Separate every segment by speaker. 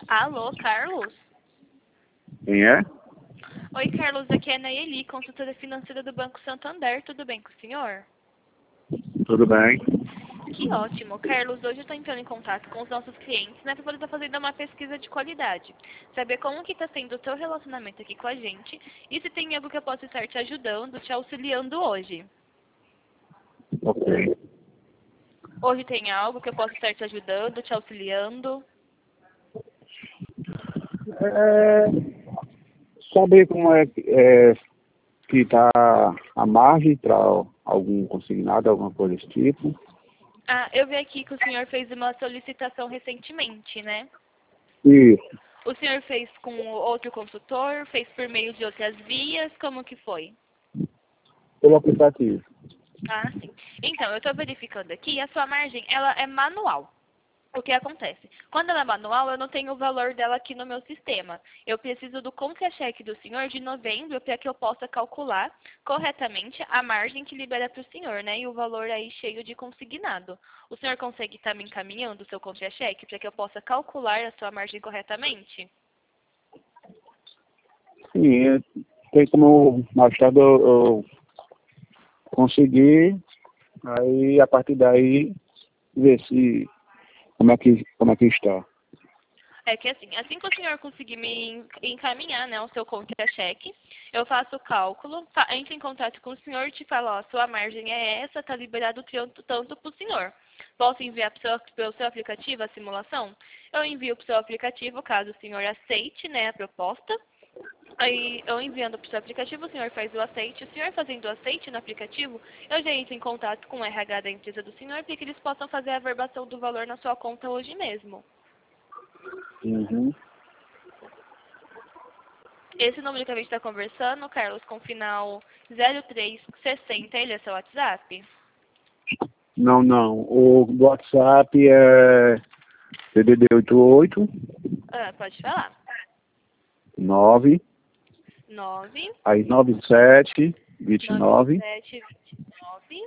Speaker 1: Alô, Carlos?
Speaker 2: Quem é?
Speaker 1: Oi, Carlos, aqui é a Nayeli, consultora financeira do Banco Santander. Tudo bem com o senhor?
Speaker 2: Tudo bem?
Speaker 1: Que ótimo. Carlos, hoje eu estou entrando em contato com os nossos clientes, né, para poder estar fazendo uma pesquisa de qualidade. Saber como que está sendo o seu relacionamento aqui com a gente e se tem algo que eu possa estar te ajudando, te auxiliando hoje.
Speaker 2: Ok.
Speaker 1: Hoje tem algo que eu possa estar te ajudando, te auxiliando?
Speaker 2: Saber como que está a margem para algum consignado, alguma coisa desse tipo.
Speaker 1: Ah, eu vi aqui que o senhor fez uma solicitação recentemente, né?
Speaker 2: Isso,
Speaker 1: O senhor fez com outro consultor, fez por meio de outras vias, como que foi?
Speaker 2: pelo aplicativo.
Speaker 1: Ah, sim. Então, eu estou verificando aqui, a sua margem, ela é manual. O que acontece? Quando ela é manual, eu não tenho o valor dela aqui no meu sistema. Eu preciso do contra-cheque do senhor de novembro para que eu possa calcular corretamente a margem que libera para o senhor, né? E o valor aí cheio de consignado. O senhor consegue estar me encaminhando o seu contra-cheque para que eu possa calcular a sua margem corretamente?
Speaker 2: Sim, tem como mais tarde eu conseguir, aí a partir daí ver se como é que está.
Speaker 1: É que assim que o senhor conseguir me encaminhar, né, o seu contra-cheque, eu faço o cálculo, entro em contato com o senhor e te falo, ó, sua margem é essa, tá liberado tanto para o senhor. Posso enviar pelo seu aplicativo a simulação? Eu envio para o seu aplicativo, caso o senhor aceite, né, a proposta. Aí, eu enviando para o seu aplicativo, o senhor faz o aceite. O senhor fazendo o aceite no aplicativo, eu já entro em contato com o RH da empresa do senhor para que eles possam fazer a averbação do valor na sua conta hoje mesmo.
Speaker 2: Uhum.
Speaker 1: Esse número que a gente está conversando, Carlos, com final 0360, ele é seu WhatsApp?
Speaker 2: Não, não. O WhatsApp é DDD 88
Speaker 1: Ah, pode falar.
Speaker 2: 9,
Speaker 1: 9
Speaker 2: aí 97 29
Speaker 1: 9729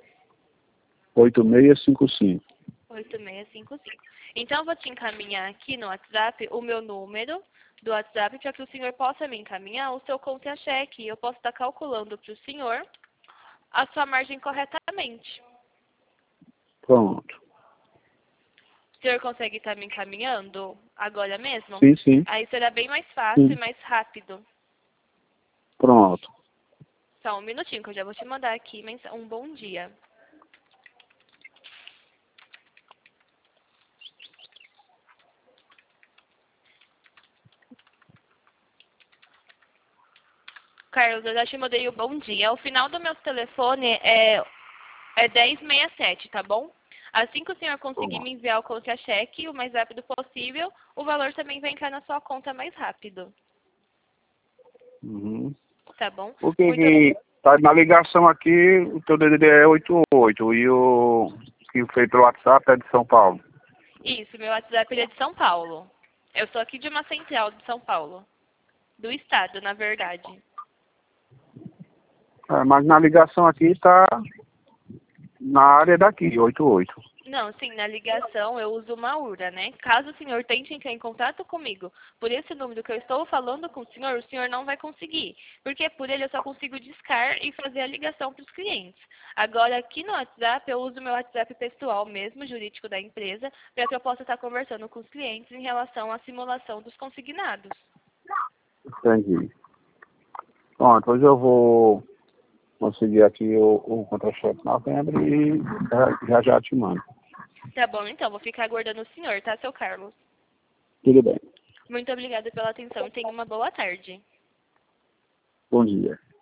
Speaker 2: 8655.
Speaker 1: 8655. Então, eu vou te encaminhar aqui no WhatsApp o meu número do WhatsApp para que o senhor possa me encaminhar o seu contra-cheque. Eu posso estar calculando para o senhor a sua margem corretamente.
Speaker 2: Pronto.
Speaker 1: O senhor consegue estar me encaminhando agora mesmo?
Speaker 2: Sim, sim.
Speaker 1: Aí será bem mais fácil e
Speaker 2: Sim.
Speaker 1: mais rápido.
Speaker 2: Pronto.
Speaker 1: Só um minutinho que eu já vou te mandar aqui um bom dia. Carlos, eu já te mandei o bom dia. O final do meu telefone é 1067, tá bom? Assim que o senhor conseguir
Speaker 2: Pronto.
Speaker 1: me enviar o contra-cheque o mais rápido possível, o valor também vai entrar na sua conta mais rápido.
Speaker 2: Uhum.
Speaker 1: Tá bom?
Speaker 2: Porque
Speaker 1: Muito
Speaker 2: que tá na ligação aqui, o teu DDD é 88 e o que foi pelo WhatsApp é de São Paulo.
Speaker 1: Isso, meu WhatsApp ele é de São Paulo. Eu sou aqui de uma central de São Paulo. Do estado, na verdade.
Speaker 2: É, mas na ligação aqui tá na área daqui, 88.
Speaker 1: Não, sim, na ligação eu uso uma URA, né? Caso o senhor tente entrar em contato comigo por esse número que eu estou falando com o senhor não vai conseguir. Porque por ele eu só consigo discar e fazer a ligação para os clientes. Agora, aqui no WhatsApp, eu uso meu WhatsApp pessoal mesmo, jurídico da empresa, para que eu possa estar conversando com os clientes em relação à simulação dos consignados.
Speaker 2: Entendi. Pronto, hoje eu vou conseguir aqui o contra-cheque na novembro e já te mando.
Speaker 1: Tá bom, então, vou ficar aguardando o senhor, tá, seu Carlos?
Speaker 2: Tudo bem.
Speaker 1: Muito obrigada pela atenção e tenha uma boa tarde.
Speaker 2: Bom dia.